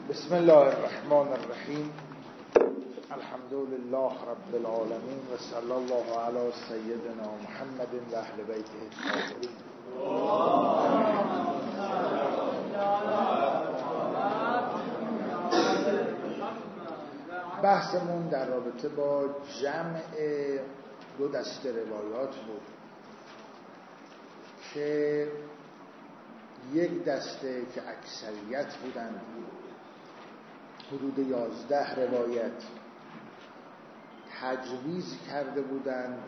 بسم الله الرحمن الرحیم. الحمد لله رب العالمین و صلی الله علی سیدنا محمد و اهل بیته الطاهرین. بحثمون در رابطه با جمع دو دسته روایات بود که یک دسته که اکثریت بودند، حدود 11 روایت تجویز کرده بودند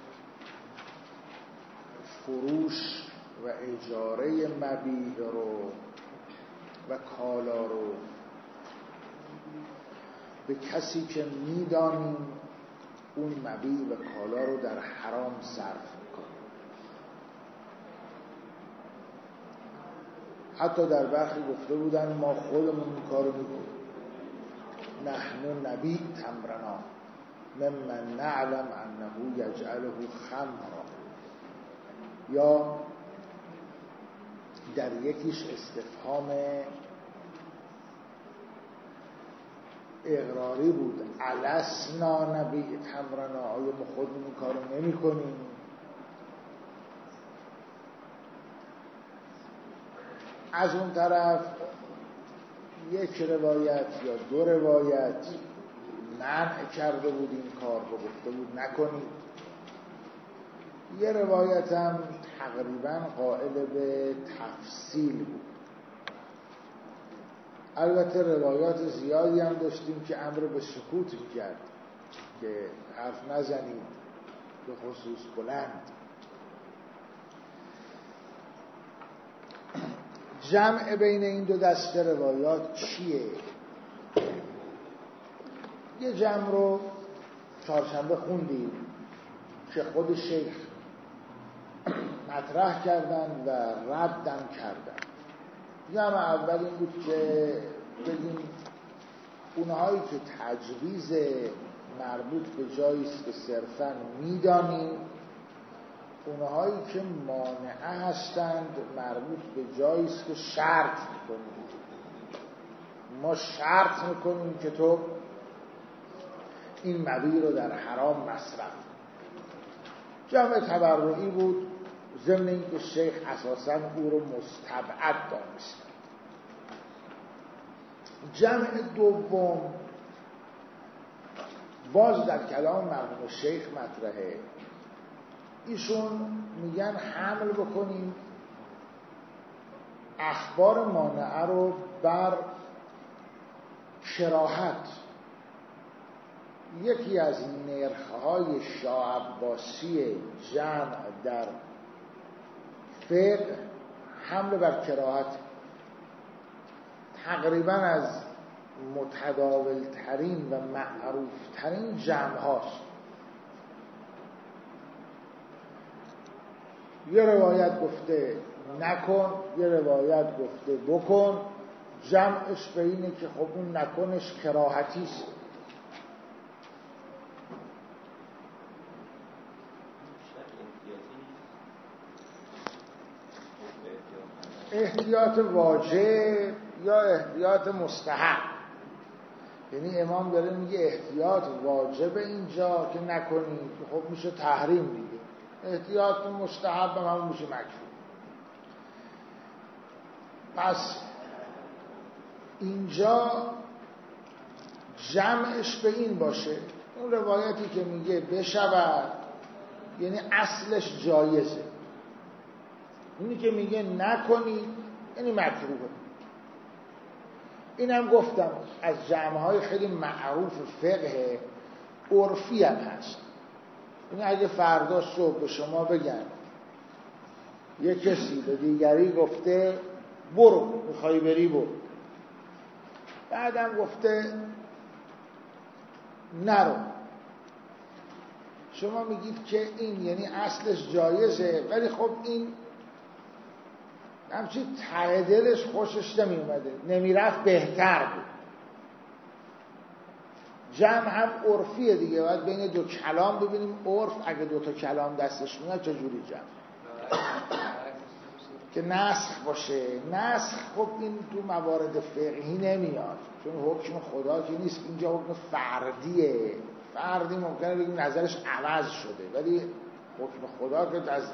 فروش و اجاره مبیع رو و کالا رو به کسی که میدانیم اون مبیع و کالا رو در حرام صرف میکنه. حتی در برخی گفته بودن ما خودمون این کارو میکنیم، نحن نبیع تمرنا ممن نعلم انه یجعله خمرا. یا در یکیش استفهام اقراری بود، السنا نبیع تمرنا، آیا ما خودمون این کارو نمی کنیم؟ از اون طرف یک روایت یا دو روایت منع کرده بود این کار رو، گفته بود نکنید. یه روایت هم تقریبا قائل به تفصیل بود. البته روایات زیادی هم داشتیم که امر به سکوت میکرد که حرف نزنید، به خصوص بلند. جمع بین این دو دسته روایات چیه؟ یه جمع رو چهارشنبه خوندیم که خود شیخ مطرح کردن و ردم کردن. جمع اول این بود که بگیم اونهایی که تجویز مربوط به جاییست که صرفاً میدانیم، اونهایی که مانعه هستند مربوط به جاییست که شرط میکنیم. ما شرط میکنیم که تو این مبیع رو در حرام مصرف. جمع تبرعی بود، ضمن اینکه شیخ اساساً او رو مستبعد دانست. جمع دوم باز در کلام مرحوم شیخ مطرحه. ایشون میگن حمل بکنیم اخبار مانعه رو بر کراهت. یکی از نرخ‌های شاه عباسی جمع در فقه حمل بر کراهت. تقریبا از متداول ترین و معروف ترین جمع هاست. یه روایت گفته نکن، یه روایت گفته بکن. جمعش به اینه که خب اون نکنش کراهتی است. احتیاط واجب یا احتیاط مستحب. یعنی امام داره میگه احتیاط واجب اینجا که نکنی، که خب میشه تحریم دیگه. احتیاط مستحب هم میشه مکروه. پس اینجا جمعش به این باشه. اون روایتی که میگه بشود یعنی اصلش جایزه. اونی که میگه نکنی یعنی مکروهه. اینم گفتم از جمع‌های خیلی معروف فقه عرفی هم هست. یعنی اگه فردا صبح به شما بگن یه کسی به دیگری گفته برو، میخوای بری برو، بعدم گفته نرو، شما میگید که این یعنی اصلش جایزه، ولی خب این همچی ته دلش خوشش نمی اومده، نمیرفت بهتر بود. جمع هم عرفیه دیگه، باید بین دو کلام ببینیم عرف اگه دو تا کلام دستش میاد چجوری جمع. که نسخ باشه. نسخ خب این تو موارد فقهی نمیاد، چون حکم خدا که نیست، اینجا حکم فردیه. فردی ممکنه بگیم نظرش عوض شده، ولی حکم خدا که از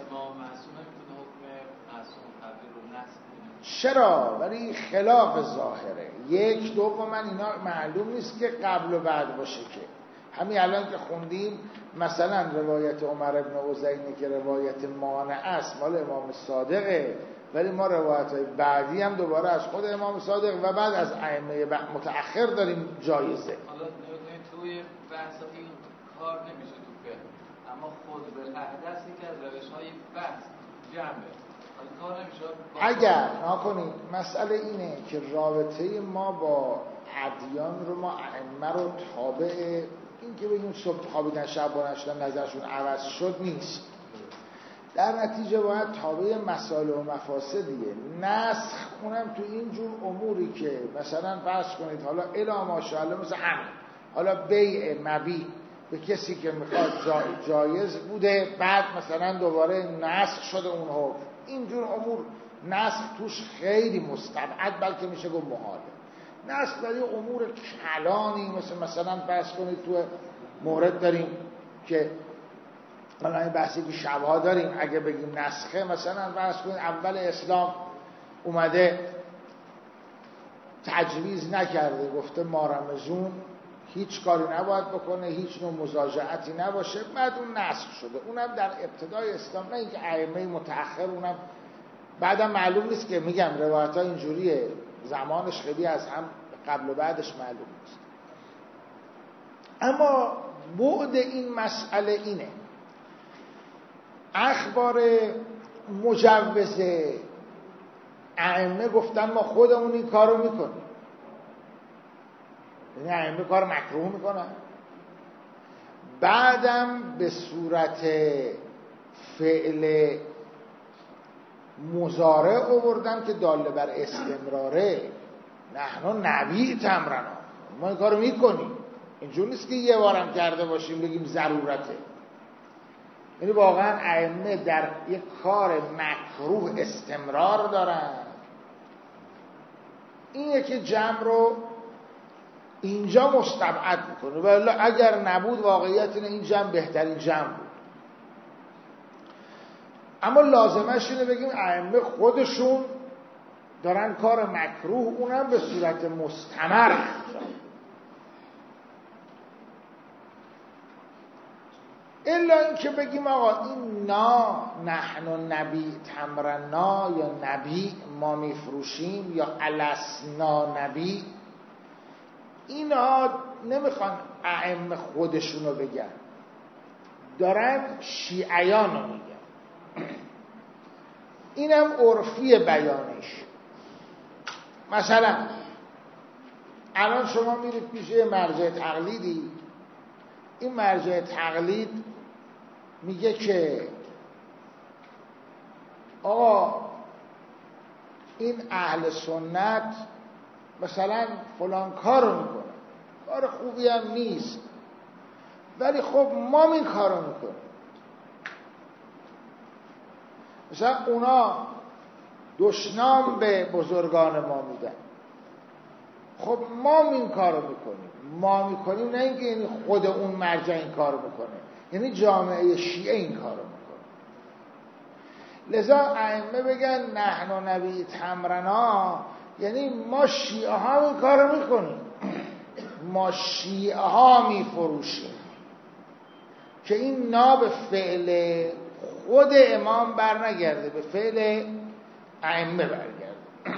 چرا؟ ولی خلاف ظاهره. یک دوم اینا معلوم نیست که قبل و بعد باشه. که همین الان که خوندیم مثلا روایت عمر ابن عزینه که روایت مانع است مال امام صادقه، ولی ما روایت‌های بعدی هم دوباره از خود امام صادق و بعد از ائمه متأخر داریم جایزه. حالا توی بحث این کار نمیشه تو فقه، اما خود بالحدث که از روش‌های بحث جمعه اگر نکنید. مسئله اینه که رابطه ما با ادیان رو، ما ائمه رو تابع این که بگیم صبح خوابیدن شب بلند شدن نظرشون عوض شد نیست. در نتیجه باید تابع مسائل و مفاسدیه. نسخ اونم تو این جور اموری که مثلا فرض کنید حالا الا ماشاءالله مثل همین حالا بیع مبیع به کسی که میخواد جایز بوده، بعد مثلا دوباره نسخ شده اون حکم. اینجور امور نسخ توش خیلی مستبعد، بلکه میشه گفت محاله. نسخ برای امور کلانی مثلا فرض کنید تو مورد داریم که حالا این بحثی که شبها داریم، اگه بگیم نسخه مثلا فرض کنید اول اسلام اومده تجویز نکرده، گفته ما رمضون هیچ کاری نباید بکنه، هیچ نوع مزاجعتی نباشه، بعد اون نسخ شده. اونم در ابتدای اسلام، نه اینکه ائمه متأخر، اونم بعدم معلوم نیست که میگم روایت‌ها اینجوریه، زمانش خیلی از هم قبل و بعدش معلوم نیست. اما بعد این مسئله اینه، اخبار مجوزه ائمه گفتن ما خودمون این کارو میکنیم، یعنی ائمه کار مکروه میکنن، بعدم به صورت فعل مضارع آوردن که داله بر استمراره. نحن نبی تمرنا، ما این کارو میکنیم، اینجور نیست که یه بارم کرده باشیم بگیم ضرورته. یعنی واقعا ائمه در یک کار مکروه استمرار دارن. این یکی جمع رو اینجا مستبعد میکنه، ولی اگر نبود واقعیت اینه این جمع بهترین جمع بود. اما لازمش اینه بگیم ائمه خودشون دارن کار مکروه، اونم به صورت مستمر انجام. الا اینکه بگیم آقا این نحن نبی تمرنا، یا نبی ما میفروشیم، یا الاسنا نبی، اینا نمیخوان ائمه خودشونو بگن، دارن شیعیانو میگن. اینم عرفی بیانش. مثلا الان شما میرید پیش مرجع تقلیدی، این مرجع تقلید میگه که آقا این اهل سنت مثلا فلان کارو میکنه، کار خوبی هم نیست، ولی خب ما این کارو میکنیم. مثلا اونا دشنام به بزرگان ما میدن، خب ما این کارو میکنیم. ما میکنیم نه اینکه یعنی خود اون مرجع این کارو میکنه، یعنی جامعه شیعه این کارو میکنه. لذا ائمه بگن نحن نبی تمرنا، یعنی ما شیعه ها این کارو میکنیم، ما شیعه ها میفروشیم. که این نا به فعل خود امام برنگرده، به فعل ائمه برگرده،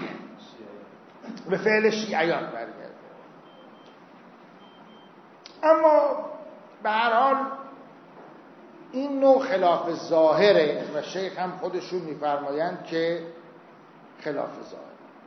به فعل شیعیان برگرده. اما به هر حال این نوع خلاف ظاهره و شیخ هم خودشون میفرمایند که خلاف ظاهر.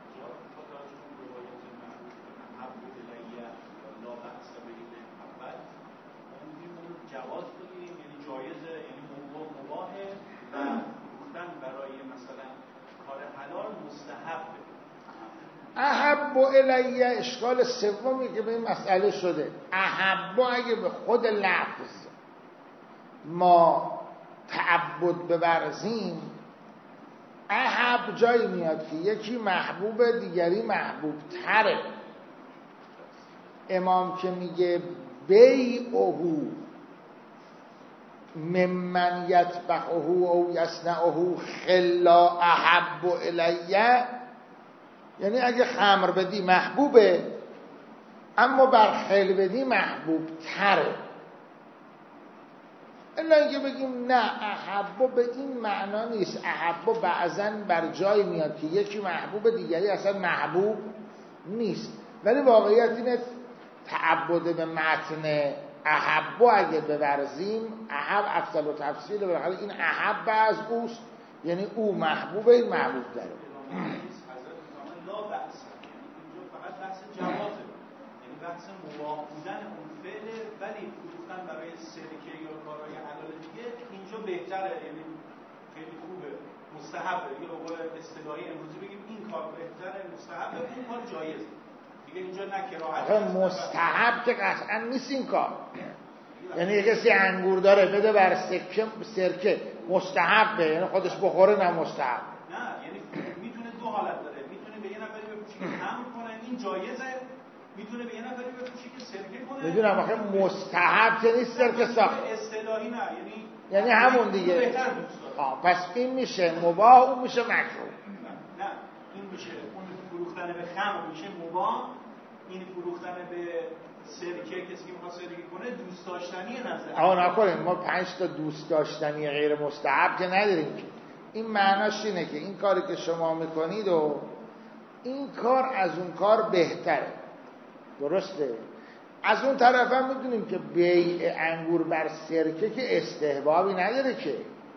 احب الی، اشکال سومی که به این مسئله شده، احب اگه به خود لفظ ما تعبد ببرزیم، احب جایی میاد که یکی محبوب دیگری محبوب تره. امام که میگه بیعهو ممن یتبعه او یصنعه خلا احب الیه، یعنی اگه خمر بدی محبوبه اما بر خل بدی محبوب تره. الا اینکه بگیم نه احب به این معنا نیست. احب بعضا بر جای میاد که یکی محبوب دیگری اصلا محبوب نیست، ولی واقعیت اینه تعبد به متن احب اگه بورزیم، احب افضل و تفصیل به حال این احب از اوست، یعنی او محبوب این محبوب داره. لا بحث، اینجا فقط بحث جوازه، یعنی بحث مباح بودن اون فعل، ولی فروختن برای سرکه یا کارهای حلال دیگه اینجا بهتره، یعنی خیلی خوبه، مستحبه. یا به قول اصطلاحی امروزی بگیم این کار بهتره، مستحبه، اون کار جایزه. دیگه اینجا نه کراهت. مستحب که قطعا نیست این کار. یعنی یه کسی انگور داره بده بر سرکه مستحبه، یعنی خودش بخوره نه مستحب. نه، یعنی میتونه دو حالت داره، میتونه به یه نفری بفروشه که خمر کنه این جایزه، میتونه به یه نفری بفروشه که سرکه کنه. میدونم آخه مستحب که نیست سرکه ساخت. اصطلاحی نه، یعنی همون دیگه. پس این میشه مباح، اون میشه مکروه. نه، این میشه اون فروختن به خمر میشه مباح، این فروختن به سرکه کسی که میخواد سرکه کنه دوست داشتنی نظر. آها نکنیم، ما 5 تا دوست داشتنی غیر مستحب که نداریم که. این معناش اینه که این کاری که شما میکنید و این کار از اون کار بهتره، درسته؟ از اون طرف هم میدونیم که بیع انگور بر سرکه که استحبابی نداره که،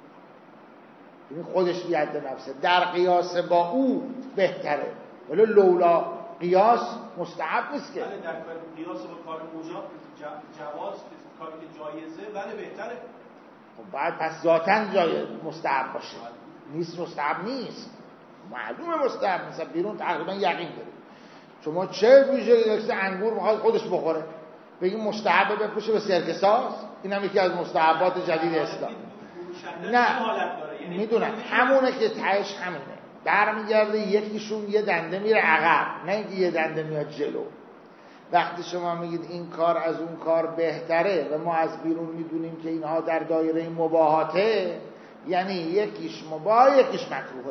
این خودش بیاد نفسه، در قیاس با او بهتره، ولی لولا قیاس مستحب نیست که. بله، در قیاس با کار موجب جواز کاری که جایزه بله بهتره. خب بعد پس ذاتاً جای مستحب باشه، نیست مستحب نیست، معلومه مستحب نیست، بیرون تقریبا یقین داره. شما چه ویژگی انگور میخواد خودش بخوره بگیم مستحب بفروشه به سرکه ساز؟ این هم یکی از مستحبات جدید اسلام. نه میدونم همونه که تهش همونه، برمیگرده یکیشون یه دنده میره عقب، نه اینکه یه دنده میاد جلو. وقتی شما میگید این کار از اون کار بهتره و ما از بیرون میدونیم که اینها در دایره مباحاته، یعنی یکیش مباح یکیش مکروهه،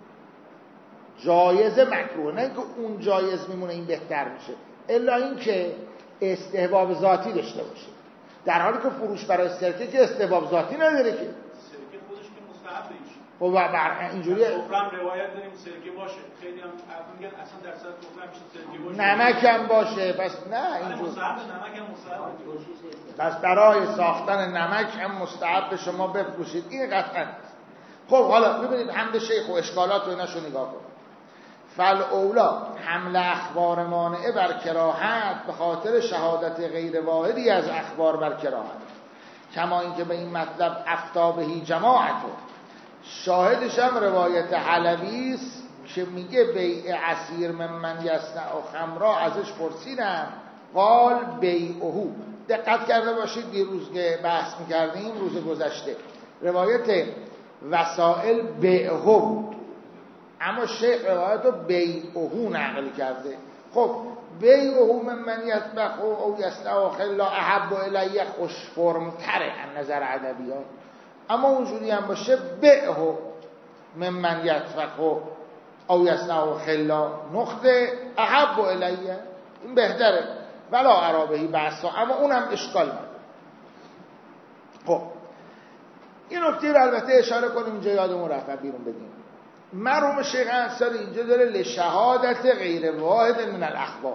جایز مکروه، نه اینکه اون جایز میمونه این بهتر میشه، الا اینکه استحباب ذاتی داشته باشه، در حالی که فروش برای سرکه که استحباب ذاتی نداره که. سرکه خودش که مستحبه ایش. خب بر اینجوریه. سفرم روایت داریم سرکه باشه، خیلی هم میگن اصلا در صورت سفرم میشه سرکه باشه. نمک هم باشه، پس نه اینجوری. مستحب نمک هم مستحب. پس برای ساختن نمک هم مستحب شما بفروشید، این قطعا. خب حالا ببینید حمد شیخ و اشکالات و ایناشو نگاه کنید. فالاولا حمل اخبار مانعه بر کراهت به خاطر شهادت غیر واحدی از اخبار بر کراهت، کما اینکه به این مطلب افتابهی جماعت، شاهدش هم روایت حلبی است که میگه بیع عصیر من یصنع و خمرا، ازش پرسیدم قال بیعهو. دقت کرده باشید دیروز که بحث میکردیم روز گذشته روایت وسائل بیعهو، اما شیخ روایت رو بیعهو نقل کرده. خب بیعهو من یطبخ او یصنع خلا احب الیه خوش فرم تره از نظر ادبیات، اما اونجوری هم باشه بیعهو من یطبخ او یصنع خلا نقطه احب الیه، این بهتره ولا عربهی بحثا، اما اونم اشکال نداره. خب این نکته رو البته اشاره کنیم اینجا یادمون رفت بیرون بدیم. مرحوم شیخ انصاری اینجا داره لشهادت غیر واحد من الاخبار.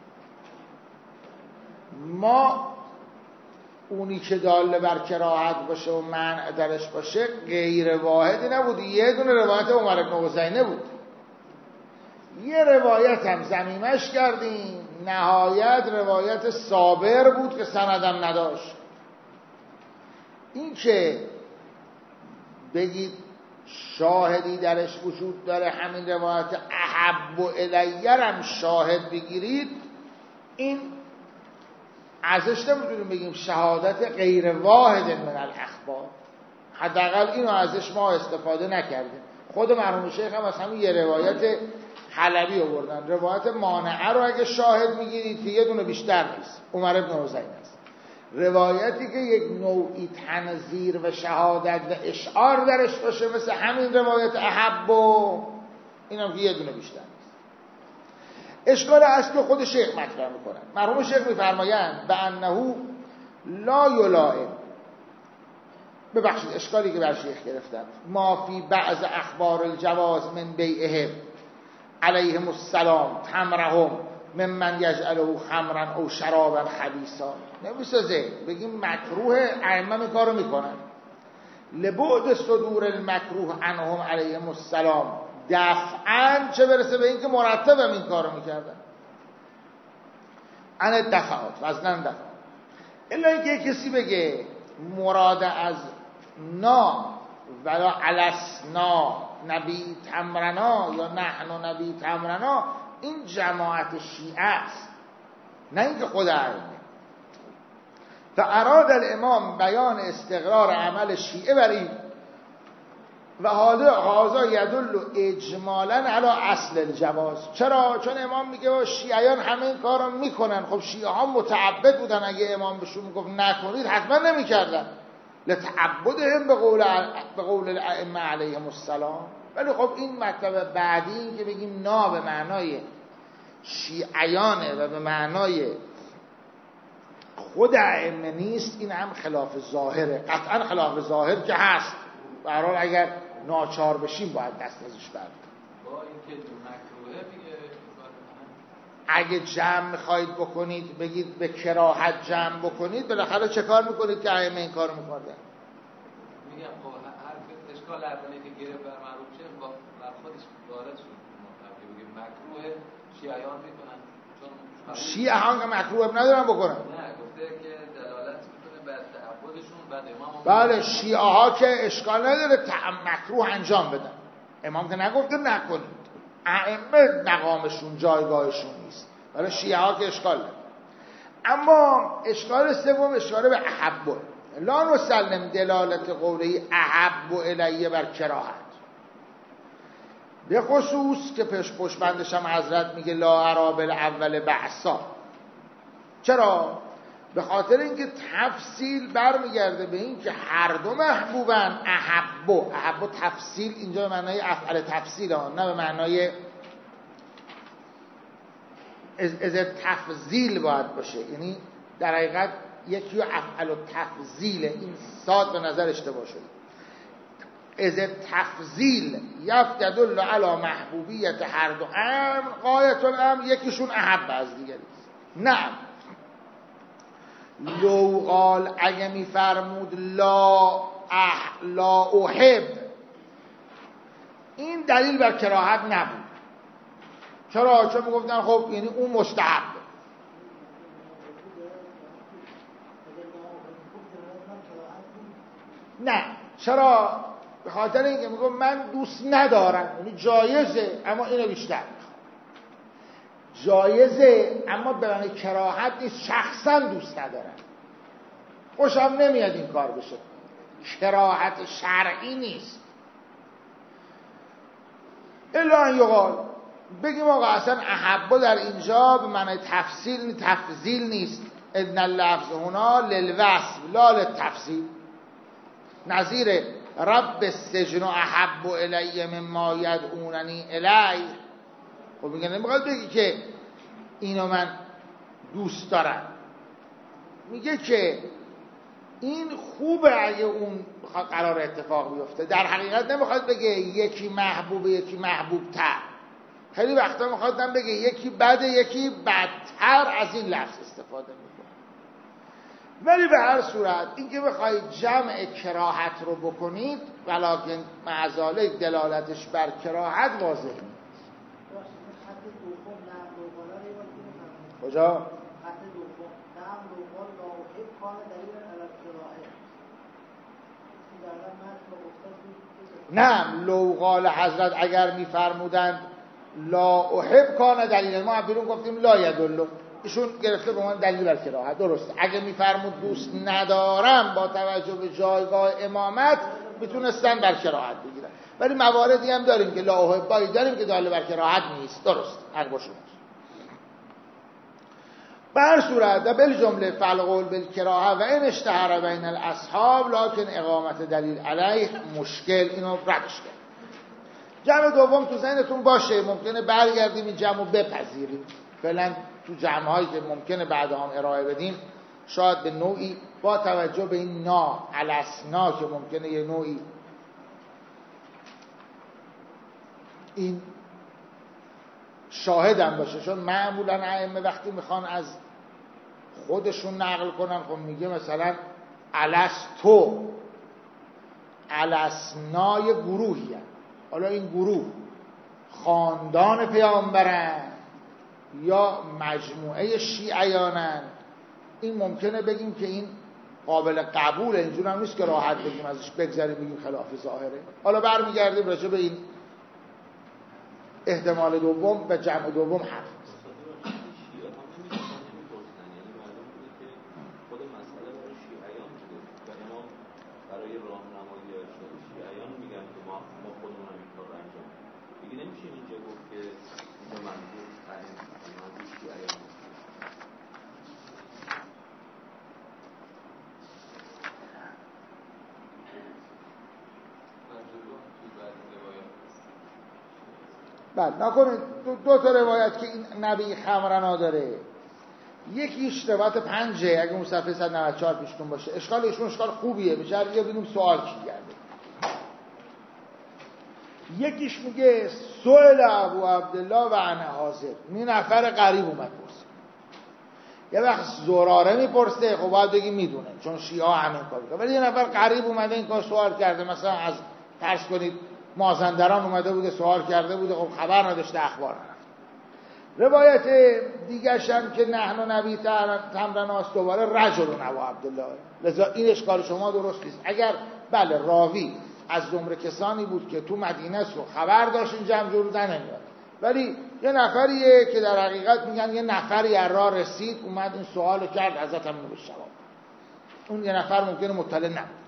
ما اونی که داله بر کراهت باشه و منع درش باشه غیر واحدی نبود، یه دونه روایت عمر بن حسینه بود، یه روایت هم ضمیمش کردیم، نهایت روایت صابر بود که سندم نداشت. این که بگید شاهدی درش وجود داره، همین روایت احب الیه هم شاهد بگیرید، این ازش نمیتونیم بگیم شهادت غیر واحد من الاخبار، حداقل اینو ازش ما استفاده نکردیم. خود مرحوم شیخ هم از همین یه روایت حلبی آوردن. روایت مانعه رو اگه شاهد میگیرید که یه دونه بیشتر نیست، عمر بن حسین است. روایتی که یک نوعی تنظیر و شهادت و اشعار درش باشه مثل همین روایت احب و اینم که یه دونه بیشتر نیست. اشکال اصلی خود شیخ مطرح میکنن. مرحوم شیخ میفرمایند به انه لا یلائم، ببخشید اشکالی که بر شیخ گرفتن، ما فی بعض اخبار الجواز من بیعهم علیهم السلام تمرهم ممن یجعله خمرا او شرابا خبیثا. نمیسازه بگیم مکروه، ائمه این کارو میکنن. لبعد صدور المکروه عنهم علیهم السلام دفعاً، چه برسه به این که مرتب هم این کارو میکردن. ان دفعات وزنن دفعات. الا اینکه کسی بگه مراد از نا ولا علسنا نبی تمرنا یا نحن نبی تمرنا، این جماعت شیعه است، نه اینکه خود ائمه. فاراد الامام بیان استقرار عمل شیعه بر این و هذا یدل اجمالا علی اصل الجواز. چرا؟ چون امام میگه شیعیان همه این کارو میکنن. خب شیعه ها متعبد بودن، اگه امام بهشون میگفت نکنید حتما نمیکردن، لتعبدهم به قول الائمه علیهم السلام. ولی خب این مطلب بعدی این که بگیم نا به معنای شیعیانه و به معنای خود ائمه نیست، این هم خلاف ظاهره. قطعا خلاف ظاهر که هست، به هر حال اگر ناچار بشیم باید دست ازش برداریم. با اینکه مکروهه میگه اگه جمع میخواید بکنید بگید به کراهت جمع بکنید، بالاخره چه کار میکنید که ائمه این کار میکنن؟ میگم خب هر اشکال اولی که گرفت بر معروف شیخ با بر خودش وارد شد. بگیم مکروه شیعیان میکنن، چون شیعه ها که مکروه ندارن بکنن. نه گفته که دلالت میکنه بر تعبدشون بعد امام. بله شیعه ها که اشکال نداره مکروه انجام بدن، امام که نگفته نکنید، ائمه مقامشون جایگاهشون نیست، ولی شیعه ها که اشکال نداره. اما اشکال سوم اشاره به احب، لا نسلم دلالت قوله احب الیه بر کراهت، به خصوص که پشبندش هم حضرت میگه لا ارا بالاول بعثا. چرا؟ به خاطر اینکه تفصیل برمیگرده به این که هر دو محبوبن. احب تفصیل اینجا به معنای افعال تفصیل ها، نه به معنای از تفضیل باید باشه. یعنی در حقیقت یکی رو افعال تفضیل، این صاد به نظر اشتباه شده. از تفضیل یدل علی محبوبیت هر دو امر غایت الامر، یکیشون احب از دیگری. نه لو قال اگه میفرمود لا احب، این دلیل بر کراهت نبود. چرا؟ چون میگفتن خب یعنی اون مستحب. نه چرا؟ به خاطر اینکه میگم من دوست ندارم، یعنی جایزه اما اینو بیشتر میخوام. جایزه اما به معنی کراهت نیست، شخصا دوست ندارم، خوشم نمیاد این کار بشه، کراهت شرعی نیست. الا ان یقال، بگیم آقا اصلا احبا در اینجا به معنی تفضیل نیست. ان اللفظ هنا للوصف لا للتفضیل. نظیر رب السجن احب الی مما یدعوننی الی. خب میگه نمیخواد بگی که اینو من دوست دارم، میگه که این خوبه اگه اون قرار اتفاق بیفته. در حقیقت نمیخواد بگه یکی محبوبه یکی محبوب تر. خیلی وقتا میخواد بگه یکی بده یکی بدتر، از این لفظ استفاده میکنه. ولی به هر صورت اینکه بخواید جمع کراهت رو بکنید ولکن معزاله دلالتش بر کراهت واضح نیست. کجا؟ خط دوم نعم لوقال لاحب کان دلیل علی الکراهه. نه لوقال حضرت اگر میفرمودند لا احب کان دلیل، ما بیرون گفتیم لا یدل، ایشون گرفته به من دلیل بر کراهت. درسته اگه میفرمود دوست ندارم با توجه به جایگاه امامت میتونستن بر کراهت بگیرن. ولی مواردی هم داریم که لا احبایی داریم که دال بر کراهت نیست. درست انگوشون به هر صورت و بالجمله فالقول بالکراهه و این اشتهر بین الاصحاب لکن اقامت دلیل علیه مشکل. اینو ردش کرد. جمع دوم تو ذهنتون باشه، ممکنه برگردیم این جمع رو بپذیریم. فعلا تو جمع‌هایی که ممکنه بعد هم ارائه بدیم شاید به نوعی با توجه به این نا الاسنا که ممکنه یه نوعی این شاهدم باشه، چون معمولا ائمه وقتی میخوان از خودشون نقل کنن خب میگه مثلا الستو الاسنای گروهی هم. حالا این گروه خاندان پیامبرن یا مجموعه شیعیانن، این ممکنه بگیم که این قابل قبوله، اینجور هم نیست که راحت بگیم ازش بگذاریم بگیم خلاف ظاهره. حالا برمیگردیم راجع به این احتمال دوم و جمع دوم حرف. بعد نکنید دو تا روایت که این نبی خمرنا داره، یکیش روایت 5 اگه اون صفحه 194 پیشتون باشه. اشکالشون اشکال خوبیه، بشه یه ببینیم سوال کی کرده. یکیش میگه سئل ابو عبدالله و انا حاضر، این نفر غریب اومد پرسید. یه وقت زراره میپرسه خب باید بگیم میدونه چون شیعه همین کار میکنه، ولی یه نفر غریب اومده این کار سوال کرده، مثلا از فرض کنید مازندران اومده بوده سوال کرده بوده، خب خبر نداشته اخبار نرفت. روایت دیگرش هم که نحن نبی تمرناست دوباره رجل ابو عبدالله، لذا این اشکال شما درست نیست. اگر بله راوی از زمره کسانی بود که تو مدینه است و خبر داشت این جمع جور نمیاد، ولی یه نفریه که در حقیقت میگن یه نفری از راه رسید اومد این سوالو کرد حضرت هم نبود جواب، اون یه نفر ممکنه مطلع نبود.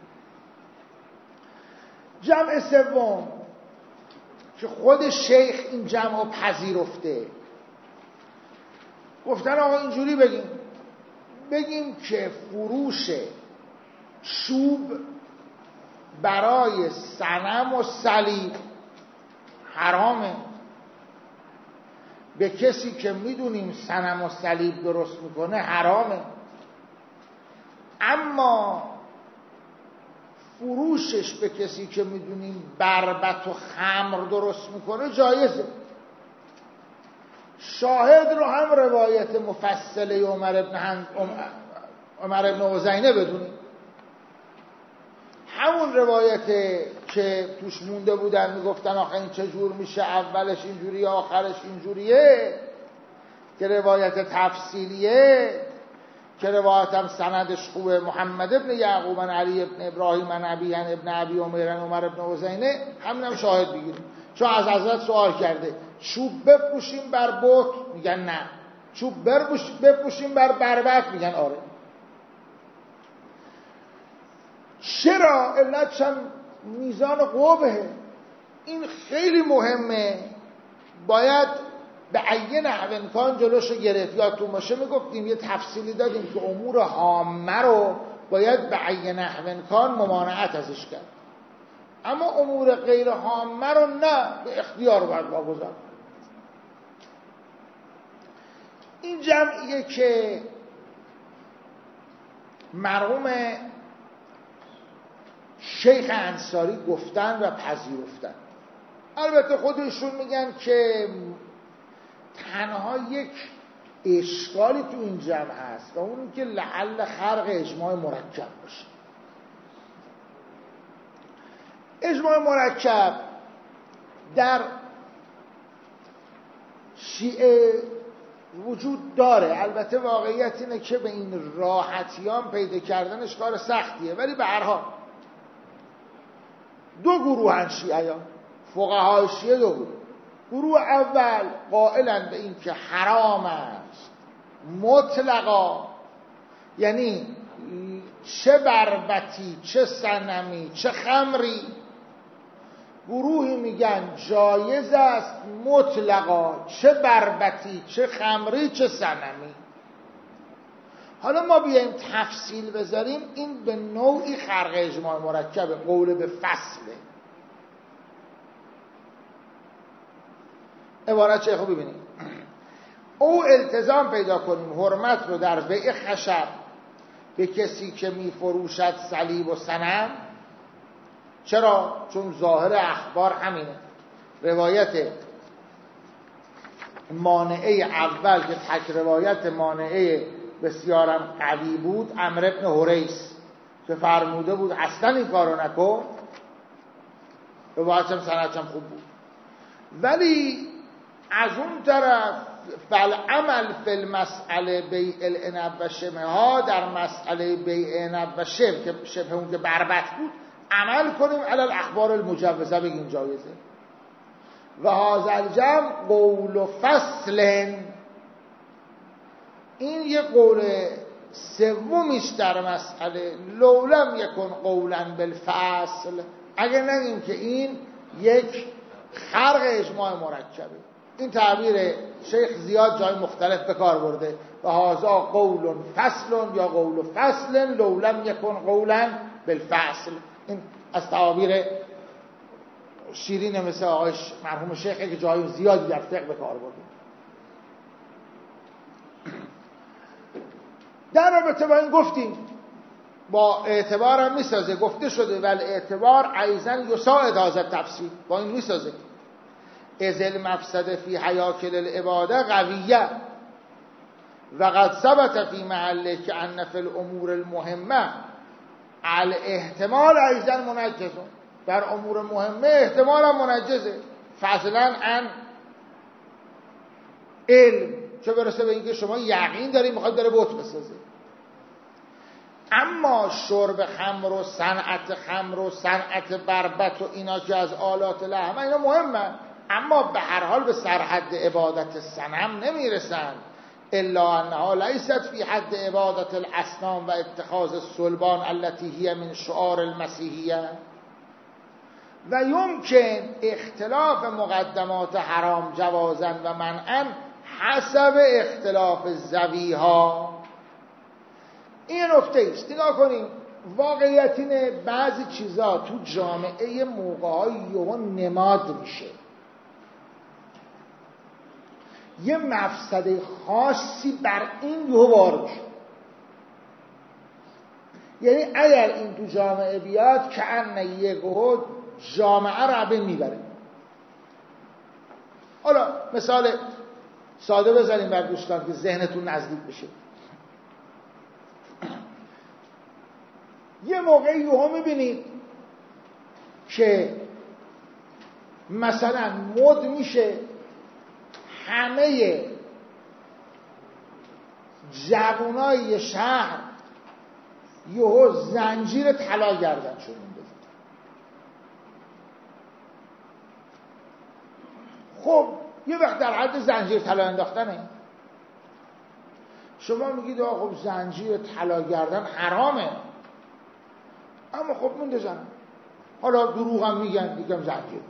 جمع سوم که خود شیخ این جمع رو پذیرفته، گفتن آقا اینجوری بگیم که فروش چوب برای صنم و صلیب حرامه، به کسی که میدونیم صنم و صلیب درست میکنه حرامه، اما فروشش به کسی که میدونیم بربط و خمر درست میکنه جایزه. شاهد رو هم روایت مفصله عمر ابن عزینه بدونیم، همون روایت که توش مونده بودن میگفتن آخه این چجور میشه اولش اینجوریه آخرش اینجوریه، که روایت تفصیلیه، که روایت هم سندش خوبه، محمد ابن یعقوب عن علی ابن ابراهیم عن ابی عن ابن ابی عمر عن عمر ابن عزینه، همینم شاهد بگیریم. چون از حضرت سوال کرده چوب بپوشیم بر بت، میگن نه، چوب بپوشیم بر بربط، میگن آره. چرا؟ علتش هم میزان قبحه. این خیلی مهمه، باید به ای نحو امکان جلوشو گرفت. یادتون باشه میگفتیم یه تفصیلی دادیم که امور هامه رو باید به ای نحو امکان ممانعت ازش کرد، اما امور غیر هامه رو نه، به اختیار باید واگذار. این جمعیه که مرحوم شیخ انصاری گفتن و پذیرفتن. البته خودشون میگن که تنها یک اشکالی تو این جمع هست و اون که لعل خرق اجماع مرکب باشه. اجماع مرکب در شیعه وجود داره، البته واقعیت اینه که به این راحتیان پیدا کردنش کار سختیه، ولی به هر حال دو گروه هن شیعیان، فقهای شیعه دو گروه اول قائلن به این که حرام است مطلقا، یعنی چه بربطی چه صنمی چه خمری. گروهی میگن جایز است مطلقا، چه بربطی چه خمری چه صنمی. حالا ما بیایم تفصیل بذاریم، این به نوعی خرق اجماع مرکبه، قول به فصله. عبارت چه خوب ببینید. او التزام پیدا کنیم حرمت رو در بیع خشب به کسی که میفروشد صلیب و صنم. چرا؟ چون ظاهر اخبار همینه. روایت مانعه اول که تک روایت مانعه بسیارم قوی بود، عمرو بن حریث که فرموده بود اصلا این کارو نکن، روایتم سندشم خوب بود. ولی از اون طرف فالعمل فی المسئله بیع العنب و شبه ها، در مسئله بیع عنب و شبه اون که بربط بود عمل کنیم علی الاخبار المجوزه، بگیم جایزه. و هذا الجمع قول و فصل، این یه قول سومیش در مسئله لولم یکن قولا بالفصل، اگر نگیم که این یک خرق اجماع مرکبه. این تعبیر شیخ زیاد جای مختلف به کار برده، و هذا قول فصل یا قول فصل لولم یکن قولا بالفصل. این از تعابیر شیرین مثل آقای مرحوم شیخه که جای زیادی در فقه به کار برده. در رابطه با این گفتیم با اعتبار هم میسازه، گفته شده ولی اعتبار ایضا یساعد هذا تفسیر، با این میسازه. اذ المفسد فی حیاکل العباده قویه و قد ثبت فی محله که ان فی الامور المهمه الاحتمال ایضا منجز، در امور مهمه احتمال هم منجزه، فضلا عن علم، چه برسه به اینکه شما یقین دارید میخواید داره بت بسازه. اما شرب خمر و صنعت بربط و اینا که از آلات لهو اینا مهمه، اما به هر حال به سرحد عبادت صنم نمیرسن، الا انها لیست فی حد عبادت الاصنام و اتخاذ الصلبان التي هي من شعار المسیحیه. و یمکن اختلاف مقدمات حرام جوازن و منعا حسب اختلاف زویها. این نکته است. نگاه کنیم، واقعیت اینه بعضی چیزا تو جامعه موقع‌های یهو نماد میشه، یه مفسده خاصی بر این یهو وارد میشه. یعنی اگر این تو جامعه بیاد که ان یهو جامعه رو به میبره. حالا مثال ساده بزنیم بر دوستان که ذهنتون نزدیک بشه. یه موقعی یهو میبینید که مثلا مد میشه همه جوانای شهر یهو زنجیر طلا گردنشون میندازن. خب یه وقت در حد زنجیر طلا انداختنه، شما میگید آقا خب زنجیر طلا گردن حرامه، اما خب میندازن، حالا دروغ هم میگن دیگه زنجیر.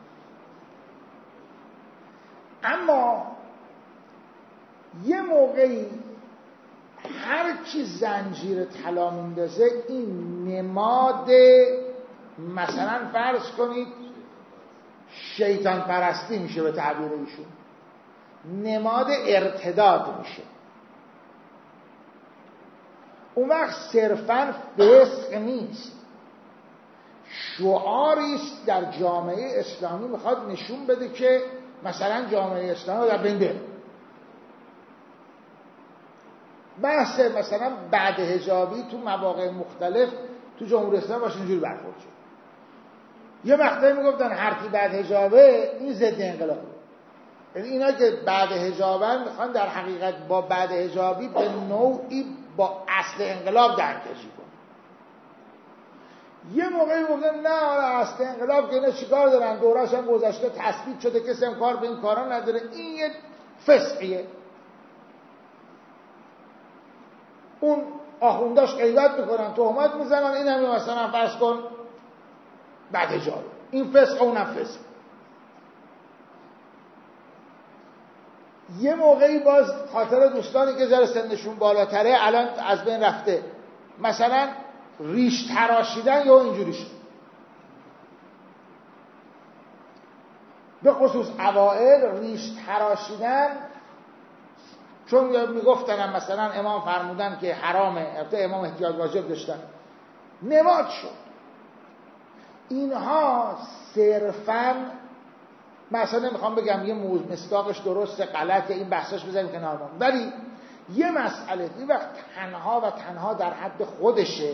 اما یه موقعی هر کی زنجیر طلا میندازه این نماد، مثلا فرض کنید شیطان پرستی میشه به تعبیر ایشون، نماد ارتداد میشه. اون وقت صرفاً فسق نیست، شعاری است در جامعه اسلامی، میخواد نشون بده که مثلا جامعه اسلامی در بین بره. بحث مثلا بعد حجابی تو مواقع مختلف تو جمهوری اسلامی باشه اینجوری برخورد شد. یه مقطعی میگفتن هر کی بعد حجابه این ضد انقلاب. یعنی اینا که بعد حجابن میخوان در حقیقت با بعد حجابی به نوعی با اصل انقلاب درکشی کنن. یه موقعی گفتن نه اصل انقلاب که اینا چیکار دارن، دوره‌اش هم گذشته، تثبیت شده، کسی هم کار به این کارا نداره، این یه فسقیه. اون آخونداش غیبت میکنن، تهمت میزنن، این هم مثلا فرض کن بعد حجاب، این فسق اونم فسق. یه موقعی باز خاطر دوستانی که ذره سنشون بالاتره الان از بین رفته، مثلا ریش تراشیدن یا اینجوری شد، به خصوص اوائل ریش تراشیدن، چون میگفتن مثلا امام فرمودن که حرامه، البته امام احتیاط واجب داشتن، نماد شد. اینها صرفاً، مثلا نمیخوام بگم یه مصداقش درسته غلطه، این بحثاش بذاریم کنار ما، ولی یه مسئله این وقت تنها و تنها در حد خودشه،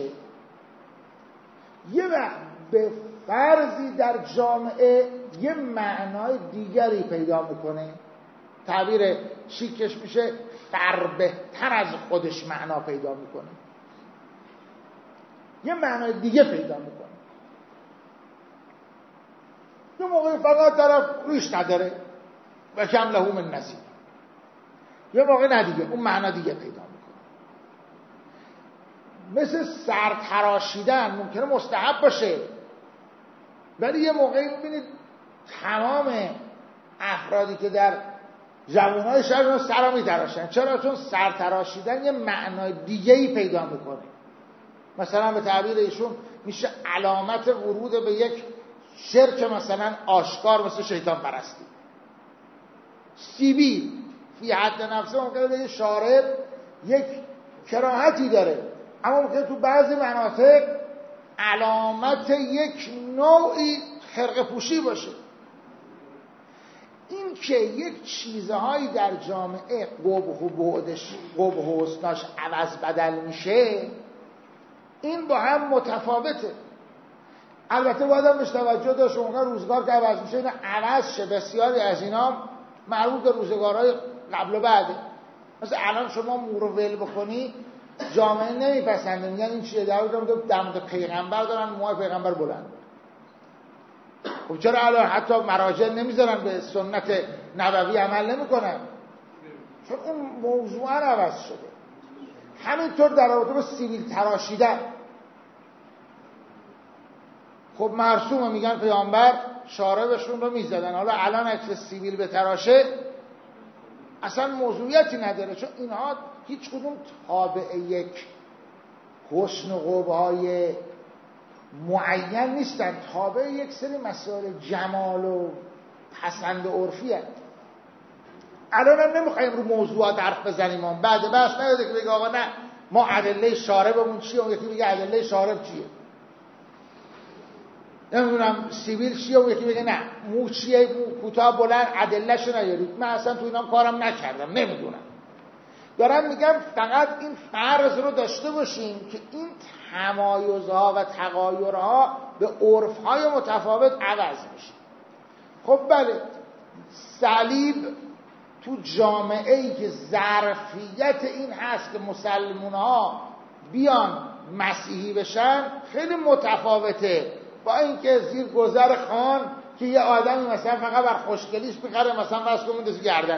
یه وقت به فرضی در جامعه یه معنای دیگری پیدا میکنه، تعبیر شیکش میشه فربهتر از خودش معنا پیدا میکنه، یه معنای دیگه پیدا میکنه. یه موقع فقط طرف ریش نداره و کم له من نصیب، یه موقع ندیگه اون معنا دیگه پیدا میکنه. مثل سر تراشیدن ممکنه مستحب باشه، ولی یه موقعی میبینید تمام افرادی که در جوانهای شهر سر رو میتراشن. چرا؟ چون سر تراشیدن یه معنای دیگه‌ای پیدا میکنه. مثلا به تعبیر ایشون میشه علامت ورود به یک شرک مثلا آشکار، مثل شیطان پرستی. سیبیل فی حد نفسه ممکنه به شارب یک کراهتی داره، اما ممکنه تو بعضی مناطق علامت یک نوعی خرقه پوشی باشه. این که یک چیزهایی در جامعه قبح و حسناش عوض بدل میشه، این با هم متفاوته. البته باید هم بهش توجه داشت اونها روزگار که عوض میشه اینا عوض شه. بسیاری از اینا مربوط به روزگارهای قبل و بعده. مثلا الان شما مور و ول بکنی جامعه نمیپسنده، میگن این چیه، در مورد پیغمبر دارن موهای پیغمبر بلند. خب چرا الان حتی مراجع نمیذارن به سنت نبوی عمل نمیکنن؟ چون اون موضوع عوض شده. همینطور در رابطه با سیبیل تراشیدن، خب مرسومه، میگن پیامبر شاربشون رو میزدن، حالا الان اگه سیبیل به تراشه اصلا موضوعیتی نداره، چون اینها هیچ کدوم تابع یک حسن و قبح‌های معین نیستن، تابع یک سری مسائل جمال و پسند عرفی هست. الان هم نمیخوایم رو موضوعات حرف بزنیم، بعد بحث نیاده که بگه آقا نه ما ادله شاربمون چیه، اون یکی بگه ادله شارب چیه، نمیدونم سیبیل چیه، اون یکی بگه نه مو چیه، مو کوتاه بلند ادلهشو نیارید. من اصلا تو اینا کارم نکردم، نمیدونم. دارم میگم فقط این فرض رو داشته باشیم که این تمایزها و تغایرها به عرفهای متفاوت عوض میشه. خب بله، صلیب تو جامعه ای که ظرفیت این هست که مسلمان‌ها بیان مسیحی بشن خیلی متفاوته با اینکه زیر گذر خان که یه آدمی مثلا فقط بر خوشگلیش بخره، مثلا واسه میندازه گردن.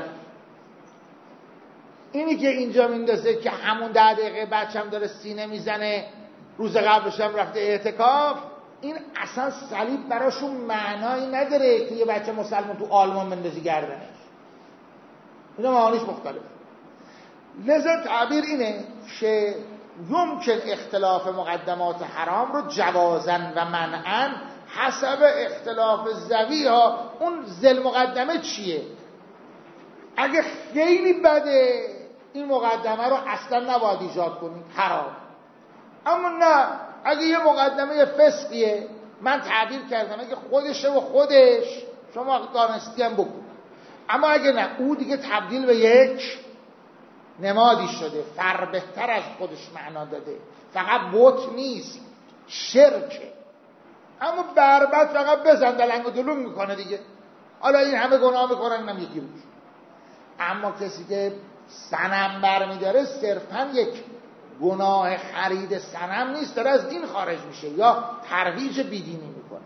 اینی که اینجا میندازه که همون 10 دقیقه بچه‌م داره سینه میزنه، روز قبلش هم رفته اعتکاف، این اصلا صلیب براشون معنایی نداره که یه بچه مسلمان تو آلمان بندازی گردنش. اینا معانیش مختلف. لذا تعبیر اینه که یمکن اختلاف مقدمات حرام رو جوازن و منعن حسب اختلاف زوی ها. اون ذل مقدمه چیه؟ اگه خیلی بده این مقدمه رو اصلا نباید ایجاد کنید، حرام. اما نه، اگه یه مقدمه فسقیه، من تعبیر کردم اگه خودشه و خودش شما دانستی هم بکن، اما اگه نه او دیگه تبدیل به یک نمادی شده، فربهتر از خودش معنا داده، فقط بت نیست، شرکه. اما بربط فقط بزن دلنگ و دلون میکنه دیگه. حالا این همه گناه میکنن اینم یکی روش. اما کسی که صنم برمیداره صرفا یک گناه خرید صنم نیست، داره از دین خارج میشه یا ترویج بیدینی میکنه.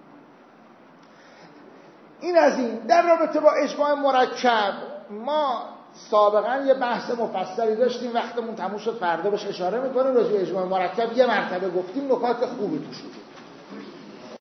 این از این. در رابطه با اجماع مرکب ما سابقا یه بحث مفصلی داشتیم، وقتمون تموم شد، فردا بهش اشاره میکنیم. راجع به اجماع مرکب یه مرتبه گفتیم، نکات خوبی توش بود.